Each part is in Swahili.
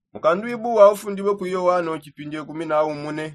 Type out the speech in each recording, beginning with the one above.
Mukandu wa ufundiwe ku Yohana chipindi 14.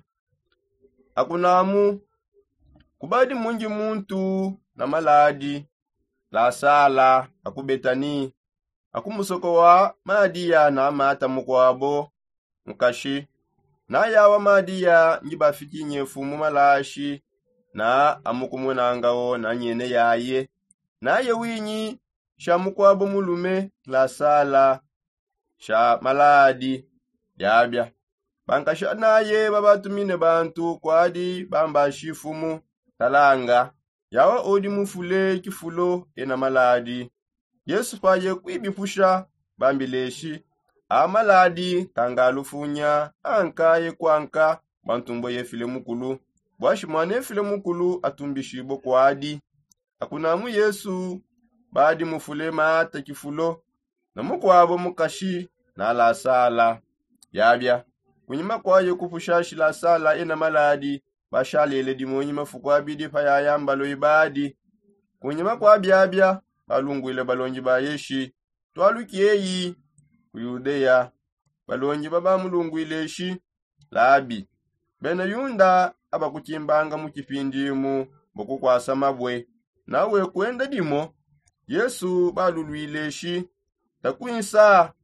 Akunamu kubadi munji muntu na maladi la sala akubetani akumusoko wa Madiya na mata mukwabo mukashi na yawa Madiya njibafiki nyefu mumalashi na amukumunangawo na nyene yaye na ye winyi sha mukwabo mulume la sala sha maladi yabya bankasha naye babatumine bantu kwadi bamba shifumu talanga yawa odi mufule kifulo ena maladi Yesu paye kwibifusha bambileshi amaladi kangalufunya ankaye kwanka bantumbo yefile mukulu bwashi mwane file mukulu atumbishibo kwadi akunamu Yesu badi mufule mata kifulo na mukwabo mukashi na la sala yabya kunyima kwaye kupushashi la sala ena maladi bashalele dimonyi mafuko abidi payayambalo ibadi kunyima kwa byabya balungwile balonji ba yeshi twalukiyeyi ku Yudeya balonji baba mulungwile shi labi bena yunda abakuchimbanga mukipindimu bokukwasa mabwe nawe kwenda dimo Yesu balulwile shi takwinsa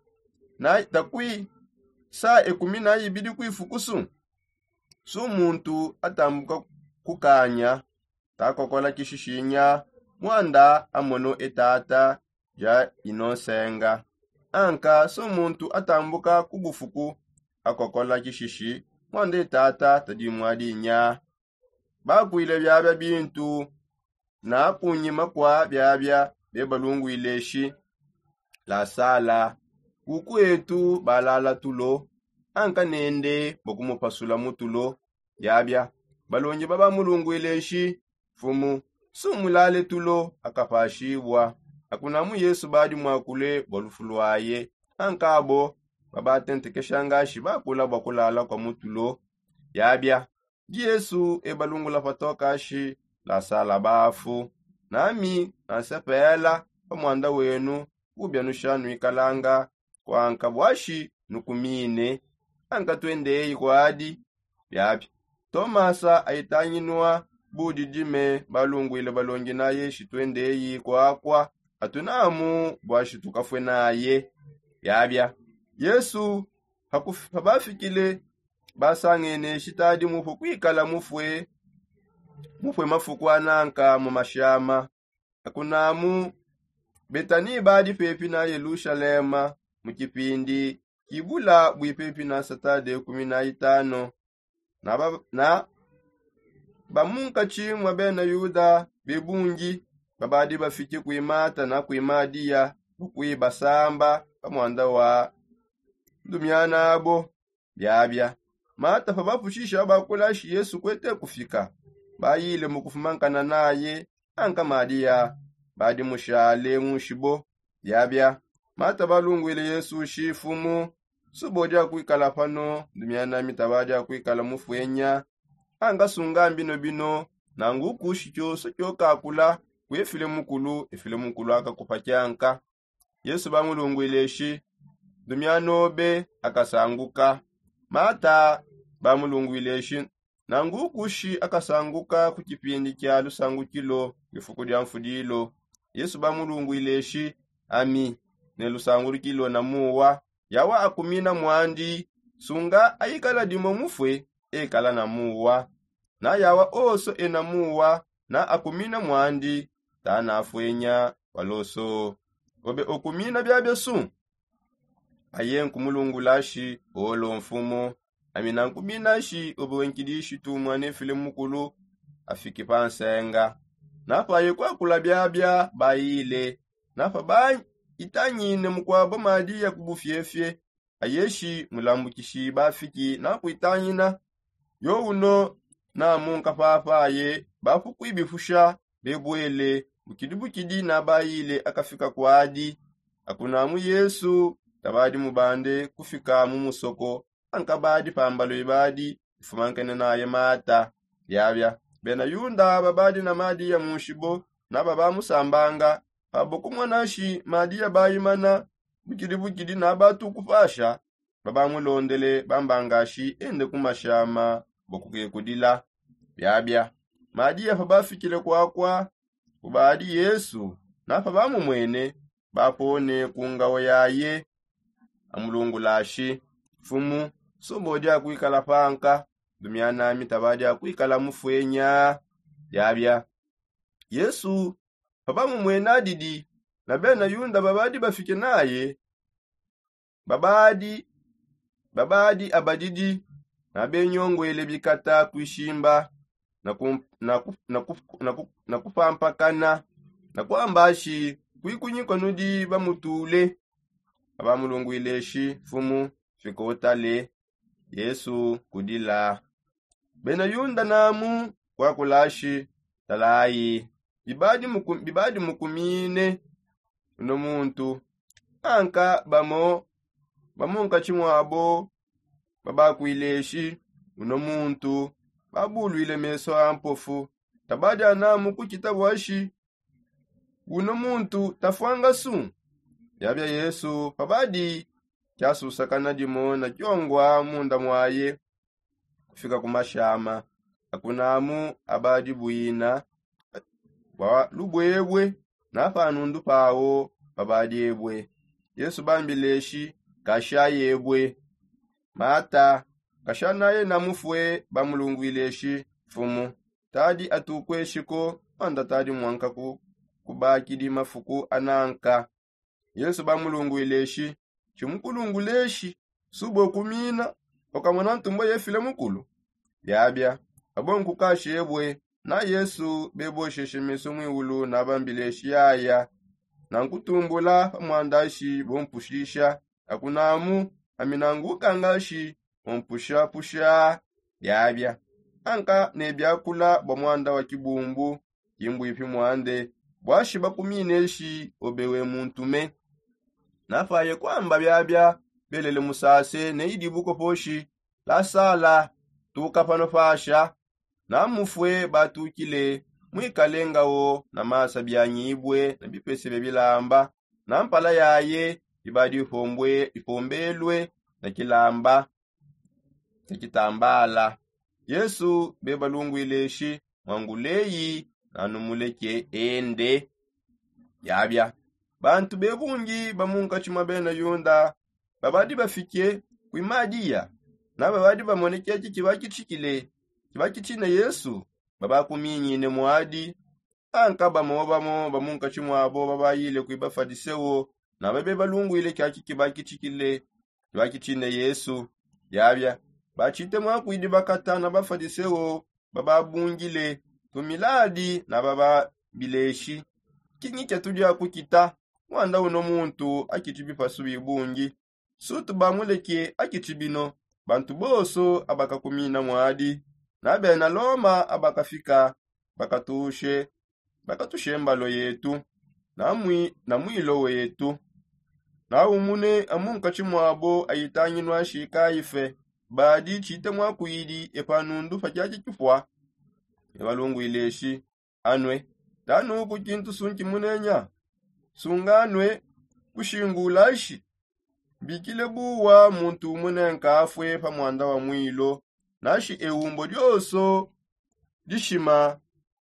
na takwi saa 12 kuifukusu su muntu atambuka kukanya takokola kishishinya mwanda amono etata ja inosenga anka su muntu atambuka kubufuku akokola kishishi mwanda etata tadimwadi nya bakwile byabya bintu na kunyima kwa byabya bebalungu ileshi la sala kuku etu balala tulo anka nende bokumupasula mutulo yabya balonje baba mulungu ileshi fumu sumulale tulo akapashibwa akunamu Yesu badi mwakule bolufulwaye ankabo baba tentekeshangashi bakula bakulala kwa mutulo yabya Yesu ebalungu la patokashi la sala bafu nami nasepela pamwanda wenu ubyanushanu ikalanga kwa anka bwashi nukumine anka twendeyi kwadi yabya Tomasa aitanyinwa budi dime balungwile balongi naye shitwendeyi kwakwa atunamu bwashi tukafwe naye yabya Yesu habafikile basangene shitadi mufu kwikala mufwe mafuku ananka mu mashama akunamu Betani badi pepi na Yerusalema mukipindi kibula bwipepi na Satade 15 na bamunka chimwa bena Yuda bebungi babadi bafiki kuimata na kuimadiya kuibasamba pamwanda wa dumyana abo byabya mata fabapushisha bakulashi Yesu kwete kufika bayile mukufumankana naye anka Madiya badi mushale mushibo byabya mata balungwile Yesu shifumu suboja kuikala pano dumyana mitabaja kuikala mufwenya anga sunga bino nangu shikyo kakula kwefile mukulu akakupacyanka Yesu bamulungwile shi dumyanobe akasanguka mata bamulungwile shi nangu kushi akasanguka kukipindi kya lusangukilo ifuku lya mfudilo Yesu bamulungwile shi ami ne lusangukilo na muwa yawa akumina mwandi sunga aikala dimo mufwe ekala na muwa na yawa oso enamuwa na akumina mwandi tana afwenya waloso obe okumina byabyo su ayenku mulungulashi olo mfumo amina nkuminashi obe wenkidishi tumwane file mukulu afiki pansenga napa ayekwa kula byabya bayile napa ba itanyine mukwabo Madiya kubufyefye ayeshi mulambukishi bafiki na kuitanyina yo uno na munka papaye bafukwibifusha bebwele bukidibukidi na bayile akafika kwadi akunamu Yesu tabadi mubande kufika mu musoko anka badi pambalo ibadi ifumankene naye mata byabya bena yunda babadi na Madiya mushibo na baba musambanga abokumwanashi Madiya bayimana bukidi na batu kupasha baba mulondele bambangashi ende kumashama bokuke kudila byabya madi yafa bafikile kwakwa kubadi Yesu nafa bamumwene bapone kungawo yaye amulungulashi fumu sombodi akuikala panka dumiana mitabadi akuikala mufwenya byabya Yesu babamumwene adidi na bena yunda babadi bafike naye babadi abadidi na benyongwele bikata kuishimba na kupampakana na kwambashi kuikunyikwa nudi bamutule abamulungwileshi fumu fikotale Yesu kudila bena yunda namu kwa kulashi talayi bibadi mukumine uno muntu anka bamunka chimwabo babakuileshi uno muntu babulwile meso ampofu tabadi anamu kuchitabwashi uno muntu tafwanga su yabya Yesu pabadi chasusakana dimona kyongwa munda mwaye kufika kumashama akunamu abadi buina wa lubwebwe nafa nundu pawo babadi ebwe Yesu bambileshi kashayebwe mata kashanaye namufwe bamulungwileshi fumu tadi atukweshiko anda tadi mwanka kubakidi mafuku ananka Yesu bamulungwileshi chimukulunguleshi subo kumina okamona ntumbo yefile mukulu byabya abonku kashebwe na Yesu bebosheshe meso mwiulu na bambileshi yaya na nkutumbula mwandashi bompushisha akunamu aminanguka ngashi bompusha byabya anka nebyakula bomwanda wa kibumbu kimbwipi mwande bwashi bakumineshi obewe muntume nafaye kwamba byabya belele musase neidibuko poshi la sala tukapano fasha namufwe batukile mwikalengawo na masa byanyibwe na bipese bebilamba na mpala yaye ibadi ifombelwe na kilamba na kitambala Yesu bebalungwileshi mwanguleyi na numuleke ende yabya bantu bebungi bamunka chimabena yunda babadi bafike kuimadiya na babadi bamoneke kibaki chine Yesu babakuminyine mwadi anka bamobamo bamunka chimwabo babayile kuibafadisewo na babe balungwile kibaki chine Yesu yabya bachite mwakwidi bakatana bafadisewo bababungile tumiladi na baba bileshi kinyike tudya kukita wanda uno muntu akitibipa subi bungi sutu bamuleke akitibino bantu boso abakakumina mwadi na bena loma abakafika bakatushe mbalo yetu na mwilo wetu na umune amunka chimwabo ayitanyinwa shika ife badi chite mwakwidi epanundu fachachi kifwa ebalungu ileshi anwe tanu kukintu sunki munenya sunganwe kushingulashi bikile buwa muntu munenka afwe pa mwanda wa mwilo nashi eumbo lyoso dishima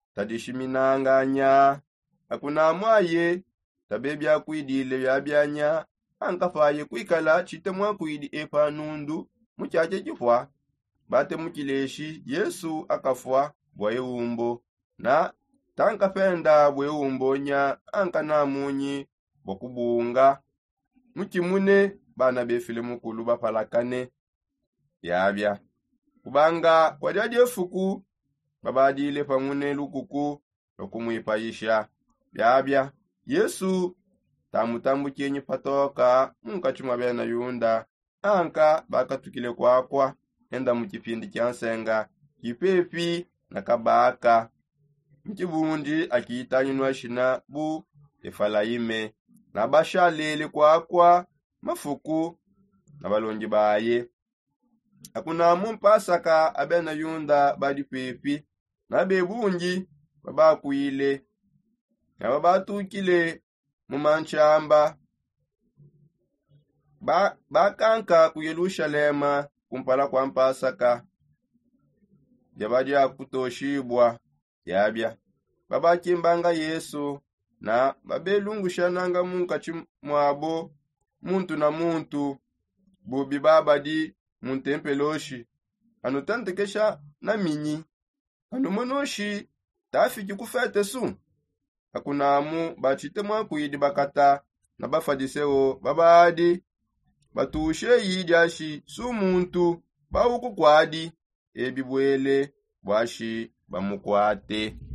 tadishiminanganya akuna mwaye tabebya kwidile byabyanya ankafaye kwikala chite mwakwidi epanundu muchache kifwa bate mukileshi Yesu akafwa bwa eumbo na tankapenda bweumbonya ankanamunyi bokubunga mukimune bana befile mukulu bapalakane yabya kubanga kwadyadi efuku babadile pamune lukuku lokumwipayisha byabya Yesu tamutambukenyi patoka munkachumwa bena yunda anka bakatukile kwakwa enda mukipindi kyansenga kipepi na kabaka mkibundi akitanyinwa shina bu efalaime na bashalele kwakwa mafuku na balongi baye akuna mumpasaka abena yunda badi pepi na bebungi babakuile na babatukile mumanchamba bakanka ku Yerusalema kumpala kwa Mpasaka. Jabadia kutoshibwa yabya. Babakimbanga Yesu na babelungushananga munkati mwabo muntu na muntu bubi babadi muntempeloshi anu tantekesha na minyi anu monoshi tafiki kufete su akunamu bachite mwakuidi bakata na bafadiseo babadi batushe yidashi su muntu bawuku kwadi ebibwele bwashi bamukwate.